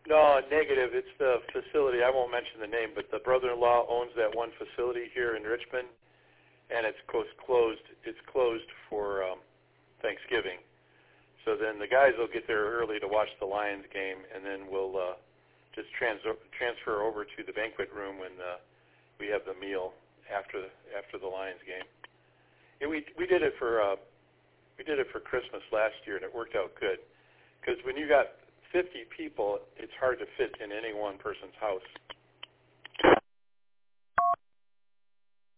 No, negative. It's the facility. I won't mention the name, but the brother-in-law owns that one facility here in Richmond, and it's closed. It's closed for Thanksgiving. So then the guys will get there early to watch the Lions game, and then we'll just transfer over to the banquet room when we have the meal after the Lions game. And we did it for Christmas last year, and it worked out good. Because when you got 50 people, it's hard to fit in any one person's house.